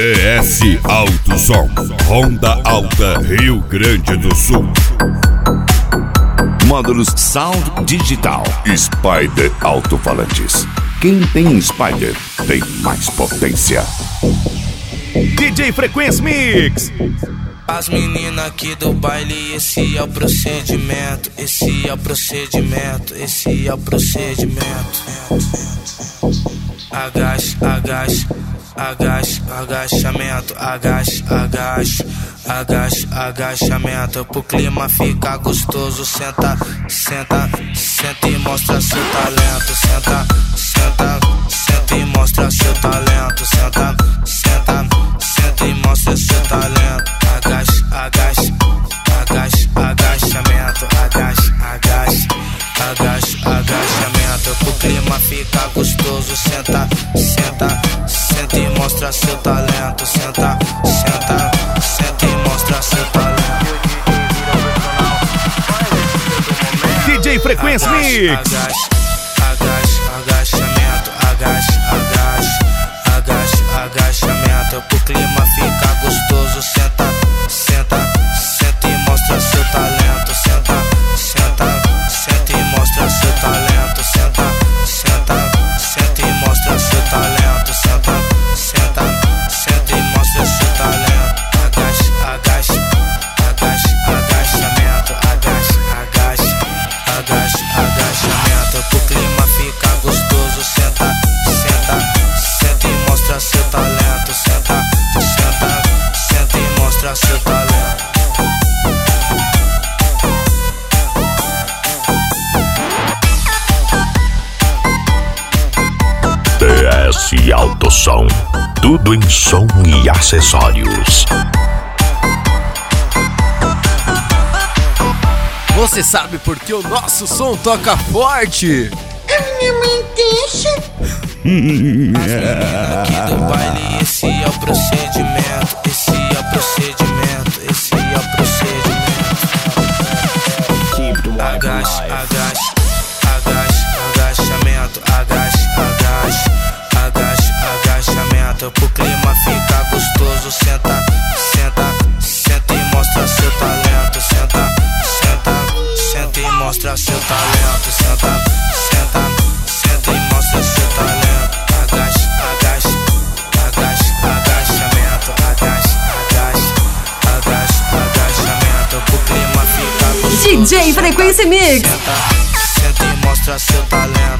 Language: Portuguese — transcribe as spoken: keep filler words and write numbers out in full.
T S Alto Som, Honda Alta, Rio Grande do Sul. Módulos Sound Digital, Spider Alto-Falantes. Quem tem Spider tem mais potência. D J Frequência Mix. As meninas aqui do baile, esse é o procedimento, esse é o procedimento, esse é o procedimento. Agacha, agacha, agacha, agachamento, agacha, agacha, agacha, agachamento. Pro clima ficar gostoso, senta, senta, senta e mostra seu talento. Senta, senta, senta e mostra seu talento. Senta, senta, senta e mostra seu talento. Agacha, agacha, agacha, agachamento, agacha, agacha, agacha, agachamento. Pro clima ficar gostoso, senta, senta, senta e mostra seu talento. Senta, senta, senta e mostra seu talento. D J Frequência Mix. Agacha, agacha, agachamento, agacha, agacha, agacha, agachamento. Pro clima ficar gostoso, senta, senta, senta e mostra seu talento. Senta, senta, senta e mostra seu talento. Senta, senta, senta e mostra seu talento. Senta, senta, senta e mostra seu talento. Agacha, agacha, agacha, agachamento, agacha, agacha, agacha, agachamento. Pro clima ficar gostoso, senta, senta, senta e mostra seu talento. Senta, senta, senta e mostra seu talento. T S Alto Som, tudo em som e acessórios. Você sabe por que o nosso som toca forte? A minha mãe deixa. As meninas aqui do baile, esse é o procedimento, esse é o procedimento, esse é o procedimento. Agacha, agacha, agacha, agachamento, agacha, agacha, agacha, agachamento. Pro clima ficar gostoso, senta, senta, senta e mostra seu talento. Senta, senta, senta e mostra seu talento. Senta, senta, senta e mostra seu talento. Agacha, agacha, agacha, agachamento, agacha, agacha, agacha, agachamento. Pro clima ficar gostoso, D J Frequência Mix. Senta, senta e mostra seu talento.